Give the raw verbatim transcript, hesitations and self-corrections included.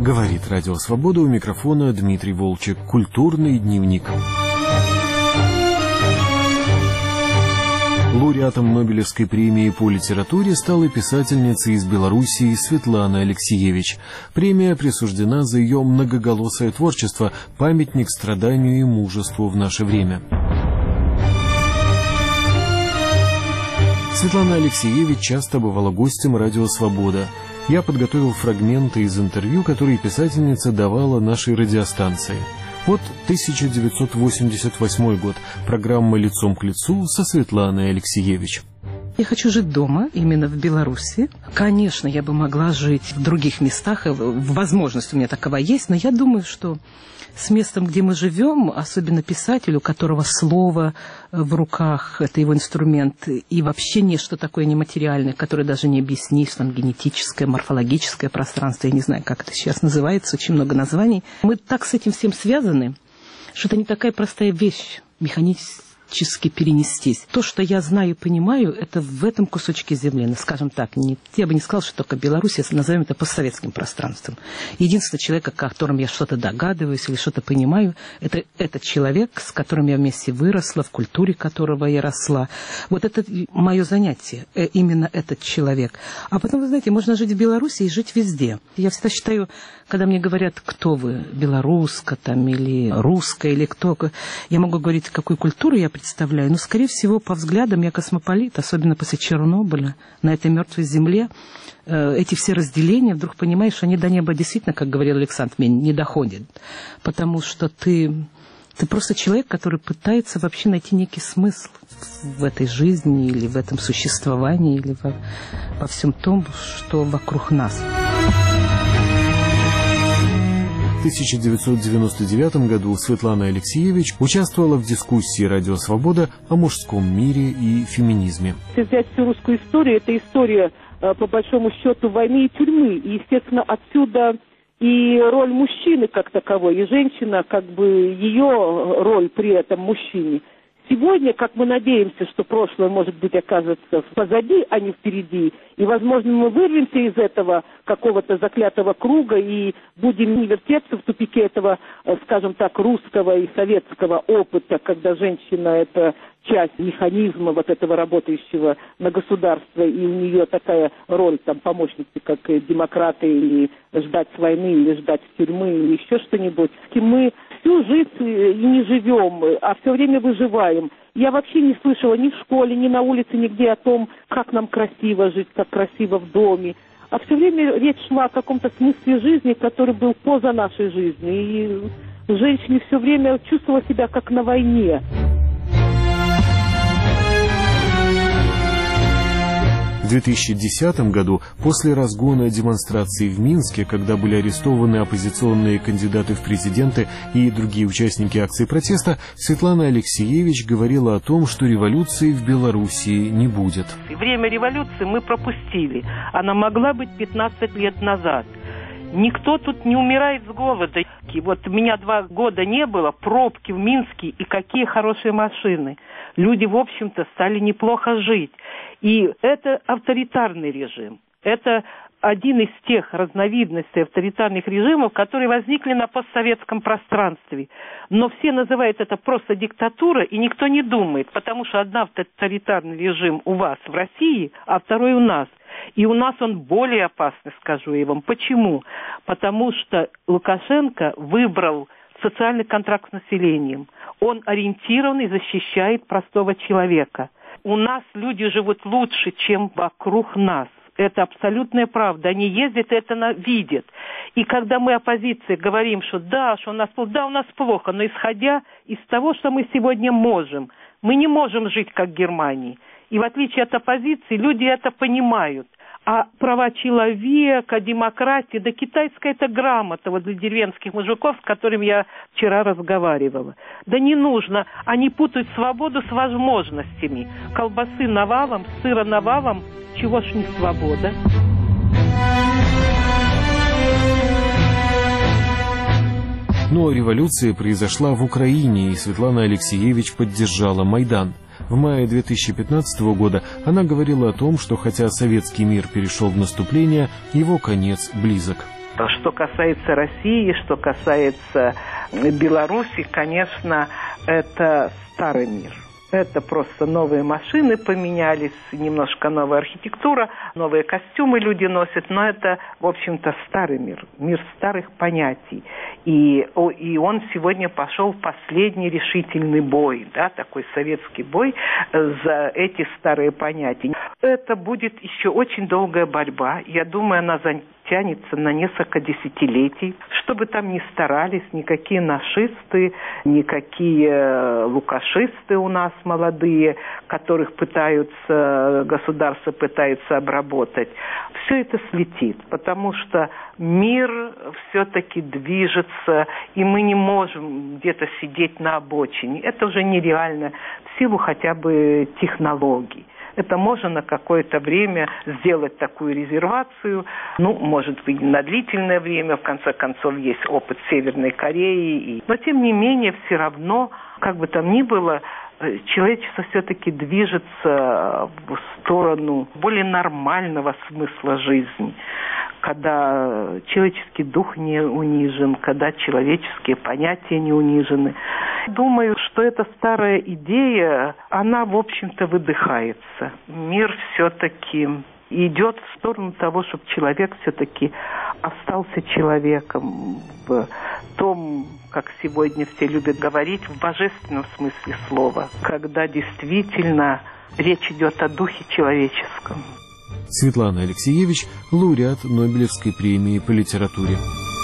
Говорит Радио Свобода, у микрофона Дмитрий Волчек. Культурный дневник. Лауреатом Нобелевской премии по литературе стала писательница из Белоруссии Светлана Алексиевич. Премия присуждена за ее многоголосое творчество, памятник страданию и мужеству в наше время. Светлана Алексиевич часто бывала гостем Радио Свобода. Я подготовил фрагменты из интервью, которые писательница давала нашей радиостанции. Вот тысяча девятьсот восемьдесят восьмой год. Программа «Лицом к лицу» со Светланой Алексиевич. Я хочу жить дома, именно в Беларуси. Конечно, я бы могла жить в других местах, возможность у меня такова есть, но я думаю, что с местом, где мы живем, особенно писателю, у которого слово в руках, это его инструмент, и вообще нечто такое нематериальное, которое даже не объяснишь, там генетическое, морфологическое пространство, я не знаю, как это сейчас называется, очень много названий. Мы так с этим всем связаны, что это не такая простая вещь, механически перенестись. То, что я знаю и понимаю, это в этом кусочке земли. Ну, скажем так, не, я бы не сказал, что только Беларусь, если назовем это постсоветским пространством. Единственный человек, о котором я что-то догадываюсь или что-то понимаю, это этот человек, с которым я вместе выросла, в культуре которого я росла. Вот это мое занятие, именно этот человек. А потом, вы знаете, можно жить в Беларуси и жить везде. Я всегда считаю, когда мне говорят, кто вы, белоруска там, или русская, или кто, я могу говорить, какую культуру я представляю, но, скорее всего, по взглядам я космополит, особенно после Чернобыля, на этой мертвой земле. Эти все разделения, вдруг понимаешь, они до неба действительно, как говорил Александр Мень, не доходят. Потому что ты, ты просто человек, который пытается вообще найти некий смысл в этой жизни, или в этом существовании, или во, во всем том, что вокруг нас. В тысяча девятьсот девяносто девятом году Светлана Алексиевич участвовала в дискуссии «Радио Свобода» о мужском мире и феминизме. Если взять всю русскую историю, это история, по большому счету, войны и тюрьмы. И, естественно, отсюда и роль мужчины как таковой, и женщина, как бы ее роль при этом мужчине. Сегодня, как мы надеемся, что прошлое, может быть, окажется позади, а не впереди, и, возможно, мы вырвемся из этого какого-то заклятого круга и будем не вертеться в тупике этого, скажем так, русского и советского опыта, когда женщина – это часть механизма вот этого работающего на государство, и у нее такая роль там помощницы, как демократы, или ждать с войны, или ждать с тюрьмы, или еще что-нибудь. Мы всю жизнь и не живем, а все время выживаем. Я вообще не слышала ни в школе, ни на улице, нигде о том, как нам красиво жить, как красиво в доме. А все время речь шла о каком-то смысле жизни, который был поза нашей жизни. И женщина все время чувствовала себя как на войне. В две тысячи десятом году, после разгона демонстраций в Минске, когда были арестованы оппозиционные кандидаты в президенты и другие участники акции протеста, Светлана Алексиевич говорила о том, что революции в Белоруссии не будет. Время революции мы пропустили. Она могла быть пятнадцать лет назад. Никто тут не умирает с голода. Вот у меня два года не было, пробки в Минске, и какие хорошие машины. Люди, в общем-то, стали неплохо жить. И это авторитарный режим. Это один из тех разновидностей авторитарных режимов, которые возникли на постсоветском пространстве. Но все называют это просто диктатура, и никто не думает, потому что один авторитарный режим у вас в России, а второй у нас. И у нас он более опасный, скажу я вам. Почему? Потому что Лукашенко выбрал социальный контракт с населением. Он ориентирован и защищает простого человека. У нас люди живут лучше, чем вокруг нас. Это абсолютная правда. Они ездят и это видят. И когда мы, оппозиция, говорим, что да, что у нас плохо, да, у нас плохо, но исходя из того, что мы сегодня можем, мы не можем жить как в Германии. И в отличие от оппозиции, люди это понимают. А права человека, демократия, да китайская это грамота вот для деревенских мужиков, с которыми я вчера разговаривала. Да не нужно. Они путают свободу с возможностями. Колбасы навалом, сыра навалом, чего ж не свобода? Но революция произошла в Украине, и Светлана Алексиевич поддержала Майдан. В мае две тысячи пятнадцатого года она говорила о том, что хотя советский мир перешел в наступление, его конец близок. Что касается России, что касается Беларуси, конечно, это старый мир. Это просто новые машины поменялись, немножко новая архитектура, новые костюмы люди носят, но это, в общем-то, старый мир, мир старых понятий. И, и он сегодня пошел в последний решительный бой, да, такой советский бой за эти старые понятия. Это будет еще очень долгая борьба. Я думаю, она затянется на несколько десятилетий. Что бы там ни старались, никакие нашисты, никакие лукашисты у нас молодые, которых пытаются, государство пытается обработать, все это слетит, потому что мир все-таки движется, и мы не можем где-то сидеть на обочине. Это уже нереально в силу хотя бы технологий. Это можно на какое-то время сделать такую резервацию, ну, может быть, на длительное время, в конце концов, есть опыт Северной Кореи. Но, тем не менее, все равно, как бы там ни было, человечество все-таки движется в сторону более нормального смысла жизни, когда человеческий дух не унижен, когда человеческие понятия не унижены. Думаю, что эта старая идея, она, в общем-то, выдыхается. Мир все-таки идет в сторону того, чтобы человек все-таки остался человеком в том, как сегодня все любят говорить, в божественном смысле слова, когда действительно речь идет о духе человеческом. Светлана Алексеевич, лауреат Нобелевской премии по литературе.